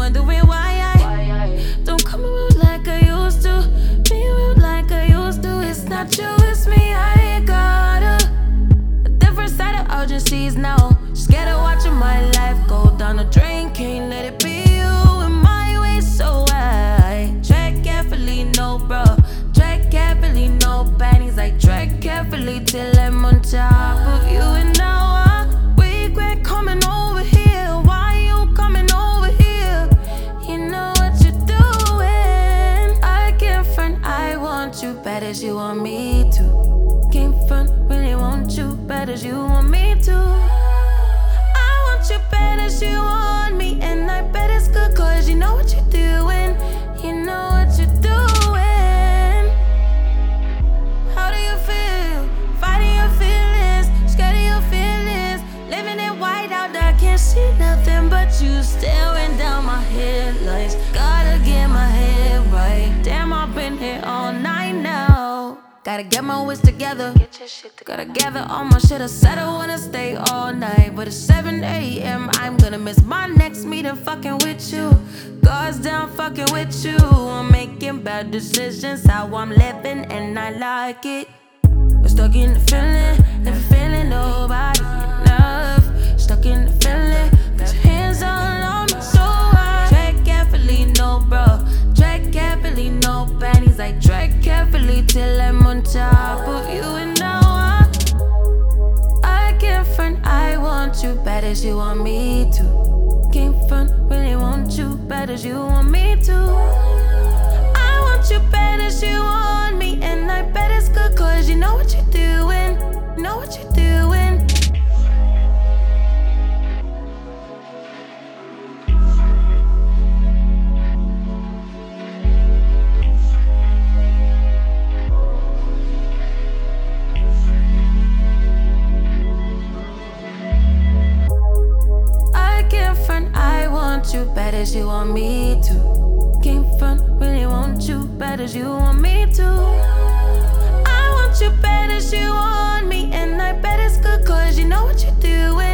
wondering why I don't come around like I used to. Be around like I used to. It's not you, it's me. I got a different side of urgencies now. Scared of watching my life go down the drain. Can't let it be you in my way, so I tread carefully, no bro. Tread carefully, no panties. I tread carefully till I'm on top of you. And now I regret coming over here. Why you coming over here? You know what you're doing. I can't front, I want you bad as you want me to. Can't front, really want you bad as you want me to. I want you bad as you want me, and I bet it's good cause you know what you're doing. You know what you're doing. How do you feel? Fighting your feelings, scared of your feelings. Living it white out, I can't see nothing but you staring down my headlights. Gotta get my head right. Damn, I've been here all night now. Gotta get my wits together. Get your shit together. Gotta gather all my shit. I said I wanna stay all night, but it's 7 a.m. I'm gonna miss my next meeting fucking with you. God's down fucking with you. I'm making bad decisions, how I'm living, and I like it. We're stuck in the feeling, never feeling nobody enough. Stuck in the feeling, got your hands all on me, so I tread carefully, no bro. Tread carefully, no panties. I tread carefully till I'm on top of you. And now I can't front, I want you bad as you want me to. Can't front, really want you bad as you want me to. I want you bad as you want me, and I bet it's good cause you know what you're doing. Know what you're doing. I want you bad as you want me to. Can't front, really want you bad as you want me to. I want you bad as you want me, and I bet it's good cause you know what you're doing.